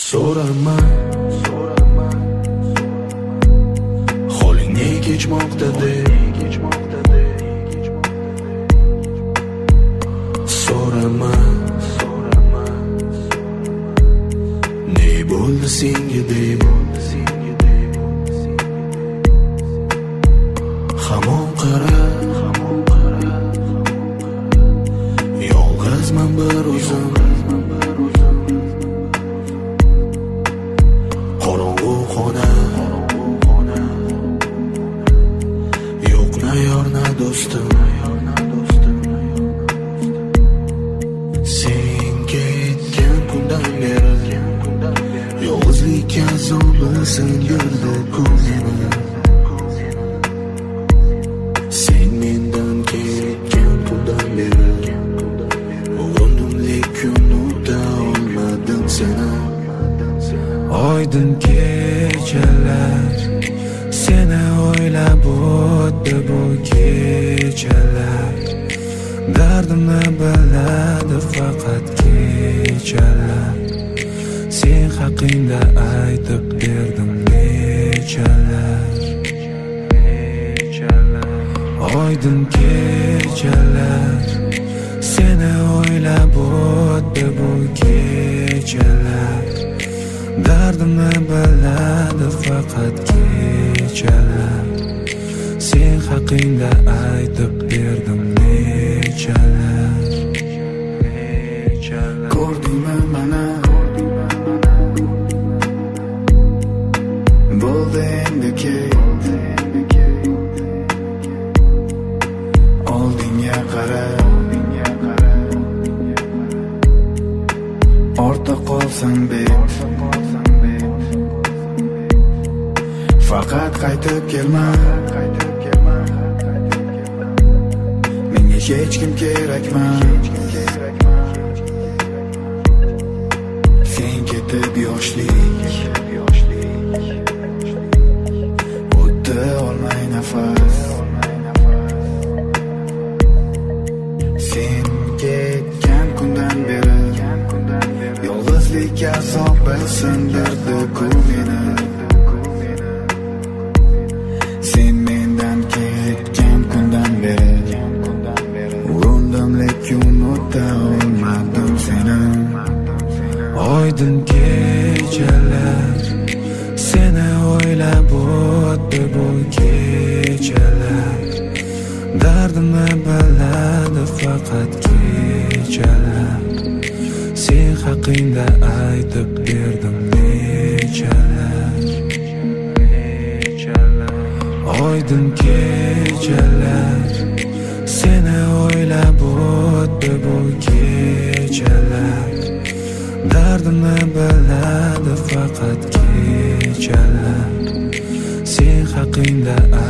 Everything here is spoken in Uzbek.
So'rama holing ne kechmoqda deb, so'rama ne bo'ldi senga deb, hamon qara yolg'izman bir o'zim, qorong'u xona, yo'q na yor na do'stim. Sen ketgan kundan beri yolg'izlik azobi singirdi ko'zimni. Sen mendan ketgan kundan beri o'rnimlik kun unuta olmadim seni. Oydin kechalar seni o'ylab o'tdi bu kechalar, dardimni biladi faqat kechalar. Sen haqingda aytib berdim nechalar. Oydin kechalar seni o'ylab o'tdi bu kechalar, dardimni biladi faqat kechalar. Sen haqingda aytib berdim nechalar. Ko'rdingmi mana bo'ldi endi ket, oldinga qara, ortda qolsan bet, faqat qaytib kelma. Menga hech kim kerakmas. Sen ketib yoshlik o'tdi olmay nafas. Sen ketgan kundan beri yolg'izlik azobi sindirdi ko'nglimni. Sen mendan ketgan kundan beri o'rnimlik unuta olmadim seni. Oydin kechalar seni o'ylab o'tdi bu kechalar, dardimni biladi faqat kechalar. Sen haqingda aytib berdim nechalar. Oydin kechalar seni o'ylab o'tdi bu kechalar, dardimni biladi faqat kechalar. Sen haqingda